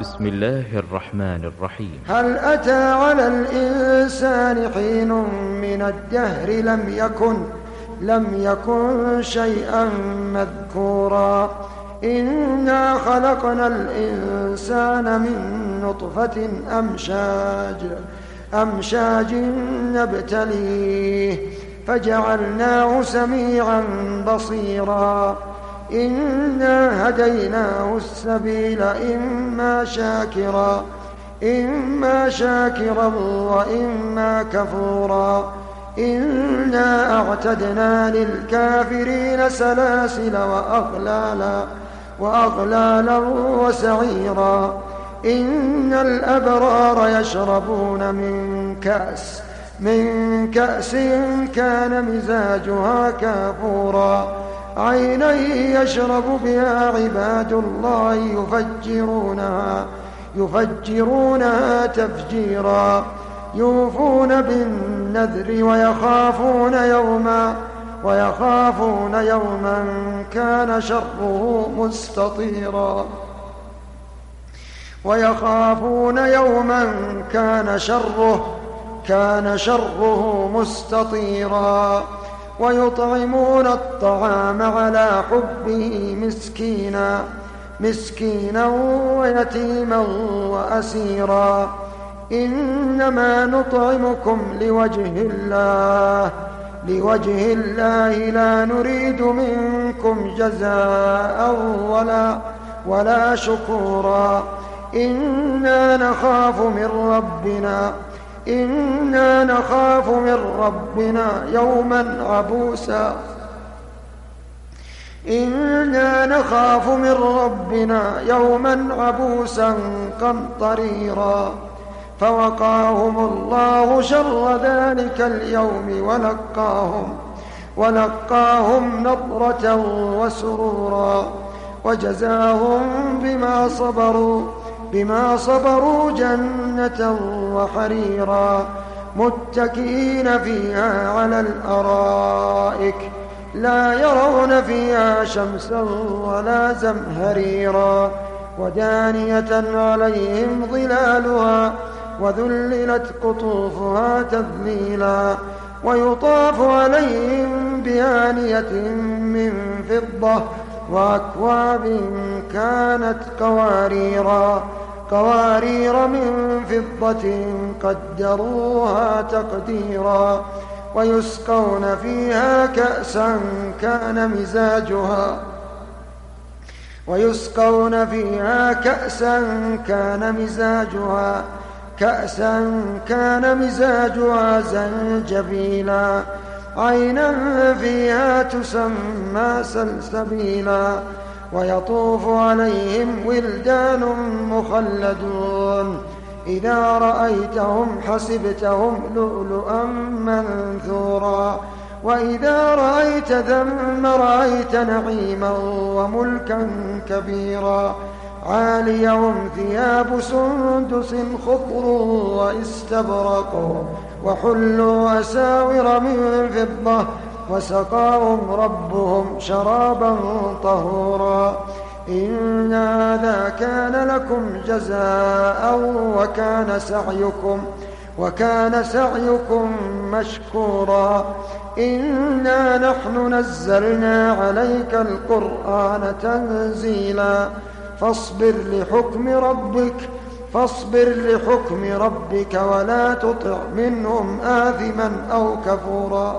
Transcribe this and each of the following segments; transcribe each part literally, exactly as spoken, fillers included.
بسم الله الرحمن الرحيم. هل أتى على الإنسان حين من الدهر لم يكن لم يكن شيئا مذكورا إنا خلقنا الإنسان من نطفة أمشاج أمشاج نبتليه فجعلناه سميعا بصيرا إنا هديناه السبيل إما شاكرا إما شاكرا وإما كفورا إنا أعتدنا للكافرين سلاسل وأغلالا وأغلالا وسعيرا إن الأبرار يشربون من كأس من كأس كان مزاجها كافورا عينا يشرب بها عباد الله يفجرونها يفجرونها تفجيرا يوفون بالنذر ويخافون يوما ويخافون يوما كان شره مستطيرا ويخافون يوما كان شره كان شره مستطيرا ويطعمون الطعام على حبه مسكينا مسكينا ويتيما وأسيرا إنما نطعمكم لوجه الله لوجه الله لا نريد منكم جزاء ولا ولا شكورا إنا نخاف من ربنا إنا نخاف من ربنا يوما عبوسا إنا نخاف من ربنا يوما عبوسا قمطريرا فوقاهم الله شر ذلك اليوم ولقاهم ولقاهم نضرة وسرورا وجزاهم بما صبروا بما صبروا جنة وحريرا متكئين فيها على الأرائك لا يرون فيها شمسا ولا زمهريرا ودانية عليهم ظلالها وذللت قطوفها تذليلا ويطاف عليهم بآنية من فضة وأكواب كانت قواريرا قوارير من فضة قدروها تقديرا ويسقون فيها كأسا كان مزاجها ويسقون فيها كأسا كان مزاجها كأسا كان مزاجها زنجبيلا عينا فيها تسمى سلسبيلا ويطوف عليهم ولدان مخلدون إذا رأيتهم حسبتهم لؤلؤا منثورا وإذا رأيت ثم رأيت نعيما وملكا كبيرا عاليهم ثياب سندس خضر واستبرق وحلوا أساور من فضة وسقاهم ربهم شرابا طهورا إن هذا كان لكم جزاء وكان سعيكم وكان سعيكم مشكورا إنا نحن نزلنا عليك القرآن تنزيلا فاصبر لحكم ربك فاصبر لحكم ربك ولا تطع منهم آثما أو كفورا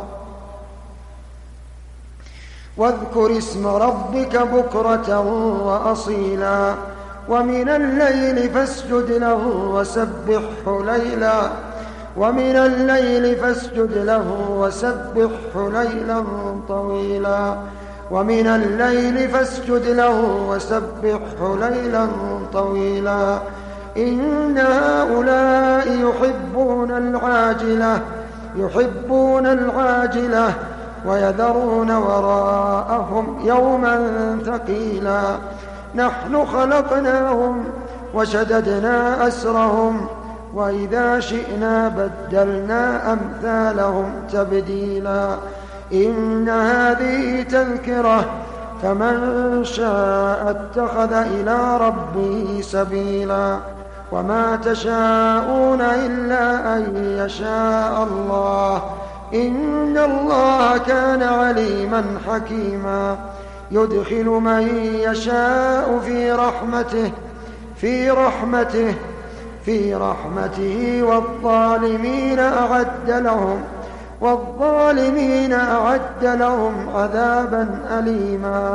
واذكر اسم ربك بكرة وأصيلا ومن الليل فاسجد له وسبحه ليلا ومن الليل فاسجد له وسبحه ليلا طويلا ومن الليل فاسجد له وسبحه ليلا طويلا إن هؤلاء يحبون العاجلة يحبون العاجلة ويذرون وراءهم يوما ثقيلا نحن خلقناهم وشددنا أسرهم وإذا شئنا بدلنا أمثالهم تبديلا إن هذه تذكرة فمن شاء اتخذ إلى ربه سبيلا وما تشاءون إلا أن يشاء الله إن الله كان عليما حكيما يدخل من يشاء في رحمته في رحمته في رحمته والظالمين أعد لهم والظالمين أعد لهم عذابا أليما